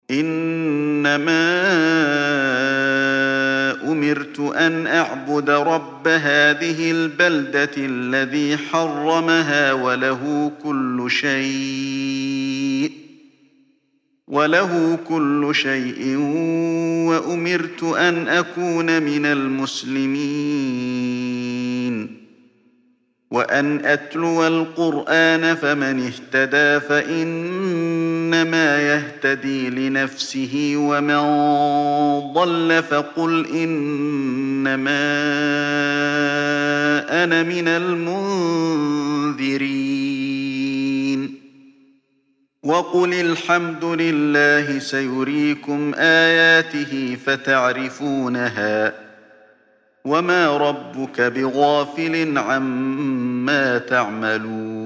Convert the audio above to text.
إنما أمرت أن أعبد رب هذه البلدة الذي حرمها وله كل شيء وأمرت أن أكون من المسلمين وأن أتلو القرآن فمن اهتدى فإنما يهتدي لنفسه ومن ضل فقل إنما أنا من المنذرين وقل الحمد لله سيريكم آياته فتعرفونها وما ربك بغافل عما تعملون